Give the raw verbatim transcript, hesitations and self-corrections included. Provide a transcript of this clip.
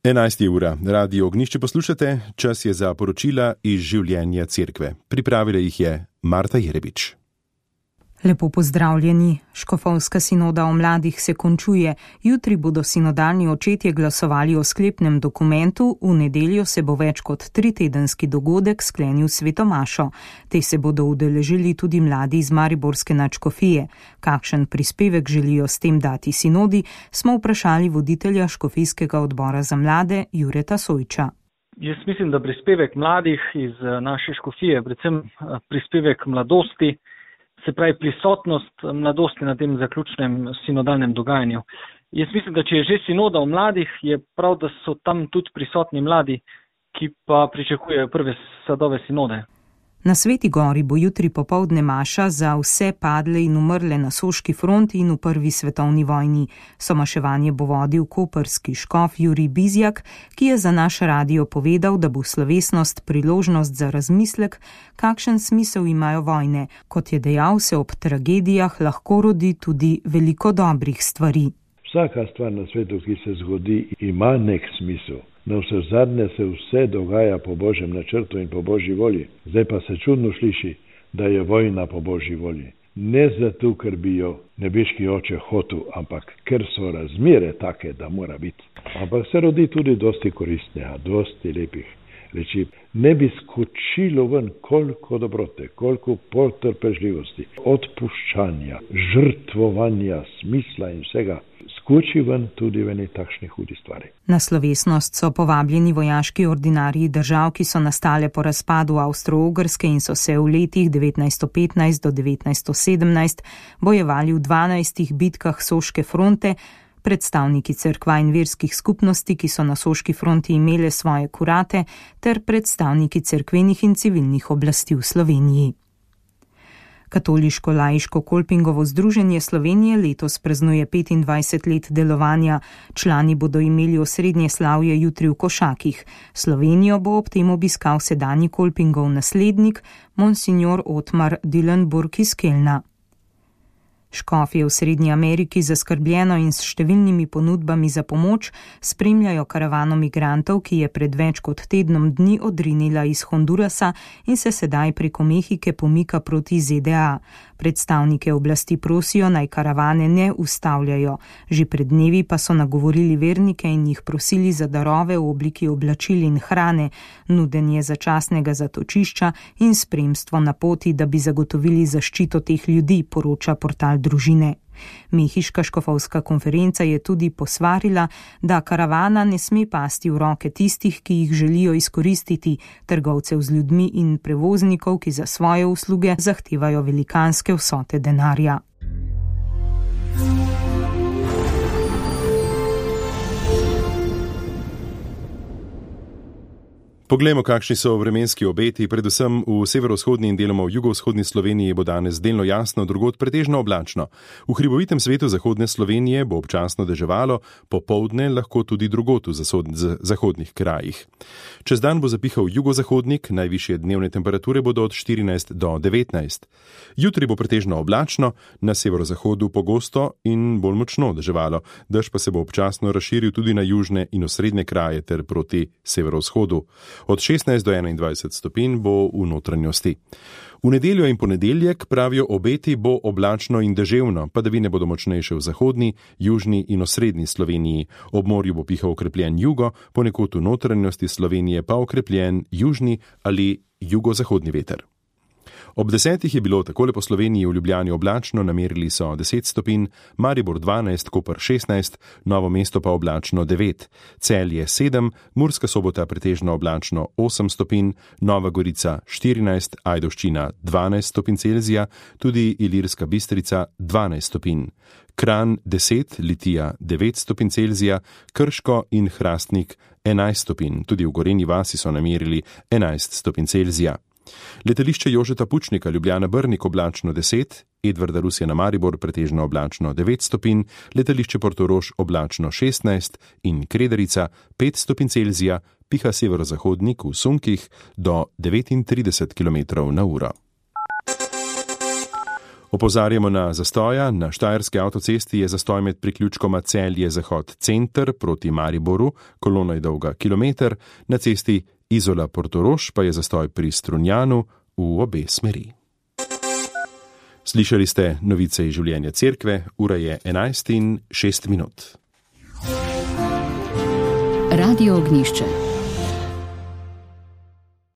enajsta ura. Radio Ognjišče poslušate, čas je za poročila iz življenja cerkve. Pripravila jih je Marta Jerebič. Lepo pozdravljeni. Škofovska sinoda o mladih se končuje. Jutri bodo sinodalni očetje glasovali o sklepnem dokumentu, v nedeljo se bo več kot tritedenski dogodek sklenil svetomašo. Te se bodo udeležili tudi mladi iz mariborske nadškofije. Kakšen prispevek želijo s tem dati sinodi, smo vprašali voditelja škofijskega odbora za mlade Jureta Sojča. Jaz mislim, da prispevek mladih iz naše škofije, predvsem prispevek mladosti, se pravi prisotnost mladosti na tem zaključnem sinodalnem dogajanju. Jaz mislim, da če je že sinoda o mladih, je prav, da so tam tudi prisotni mladi, ki pa pričakujejo prve sadove sinode. Na Sveti gori bo jutri popoldne maša za vse padle in umrle na soški fronti in v prvi svetovni vojni. Somaševanje bo vodil koprski škof Jurij Bizjak, ki je za naš radio povedal, da bo slovesnost priložnost za razmislek, kakšen smisel imajo vojne. Kot je dejal, se ob tragedijah lahko rodi tudi veliko dobrih stvari. Vsaka stvar na svetu, ki se zgodi, ima nek smisel. Na vse zadnje se vse dogaja po Božjem načrtu in po Božji volji. Zdaj pa se čudno sliši, da je vojna po Božji volji. Ne zato, ker bi jo nebeški oče hotel, ampak ker so razmere take, da mora biti. Ampak se rodi tudi dosti koristnega, dosti lepih reči. Ne bi skočilo ven koliko dobrote, koliko potrpežljivosti, odpuščanja, žrtvovanja, smisla in vsega. Skoči ven tudi v eni takšni hudi stvari. Na slovesnost so povabljeni vojaški ordinarji držav, ki so nastale po razpadu Avstro-Ogrske in so se v letih devetnajststo petnajst do devetnajststo sedemnajst bojevali v dvanajstih bitkah Soške fronte, predstavniki cerkva in verskih skupnosti, ki so na Soški fronti imele svoje kurate, ter predstavniki cerkvenih in civilnih oblasti v Sloveniji. Katoliško-laiško Kolpingovo združenje Slovenije letos praznuje petindvajset let delovanja. Člani bodo imeli osrednje slavje jutri v Košakih. Slovenijo bo ob tem obiskal sedanji Kolpingov naslednik, monsignor Otmar Dillenburg iz Kelna. Škofje v Srednji Ameriki zaskrbljeno in s številnimi ponudbami za pomoč spremljajo karavano migrantov, ki je pred več kot tednom dni odrinila iz Hondurasa in se sedaj preko Mehike pomika proti Z D A. Predstavnike oblasti prosijo, naj karavane ne ustavljajo. Že pred dnevi pa so nagovorili vernike in jih prosili za darove v obliki oblačil in hrane, nudenje začasnega zatočišča in spremstvo na poti, da bi zagotovili zaščito teh ljudi, poroča portal Družine. Mehiška škofovska konferenca je tudi posvarila, da karavana ne sme pasti v roke tistih, ki jih želijo izkoristiti, trgovcev z ljudmi in prevoznikov, ki za svoje usluge zahtevajo velikanske vsote denarja. Poglejmo, kakšni so vremenski obeti. Predvsem v severovzhodni in deloma v jugovzhodni Sloveniji bo danes delno jasno, drugod pretežno oblačno. V hribovitem svetu zahodne Slovenije bo občasno deževalo, popoldne lahko tudi drugod v zahodnih krajih. Čez dan bo zapihal jugozahodnik, najvišje dnevne temperature bodo od štirinajst do devetnajst. Jutri bo pretežno oblačno, na severozahodu pogosto in bolj močno deževalo. Dež pa se bo občasno razširil tudi na južne in osrednje kraje ter proti severovzhodu. Od šestnajst do enaindvajset stopinj bo v notranjosti. V nedeljo in ponedeljek, pravijo obeti, bo oblačno in deževno, padavine bodo močnejše v zahodni, južni in osrednji Sloveniji. Ob morju bo pihal okrepljen jugo, ponekod v notranjosti Slovenije pa okrepljen južni ali jugozahodni veter. Ob desetih je bilo takole po Sloveniji v Ljubljani oblačno, namerili so deset stopinj, Maribor dvanajst, Koper šestnajst, Novo mesto pa oblačno devet, Celje sedem, Murska Sobota pretežno oblačno osem stopinj, Nova Gorica štirinajst, Ajdovščina dvanajst stopinj Celzija, tudi Ilirska Bistrica dvanajst stopinj, Kranj deset, Litija devet stopinj Celzija, Krško in Hrastnik enajst stopinj, tudi v Gorenji vasi so namerili enajst stopinj Celzija. Letališče Jožeta Pučnika Ljubljana-Brnik oblačno deset, Edvarda Rusjana Maribor pretežno oblačno devet stopinj, letališče Portorož oblačno šestnajst in Krederica pet stopinj Celzija, piha severozahodnik v sunkih do devetintrideset kilometrov na uro. Opozarjamo na zastoja. Na štajerski avtocesti je zastoj med priključkoma Celje-Zahod center proti Mariboru, kolona je dolga kilometer, na cesti Izola-Portorož pa je zastoj pri Strunjanu v obe smeri. Slišali ste novice iz življenja cerkve, ura je enajst in šest minut. Radio Ognjišče.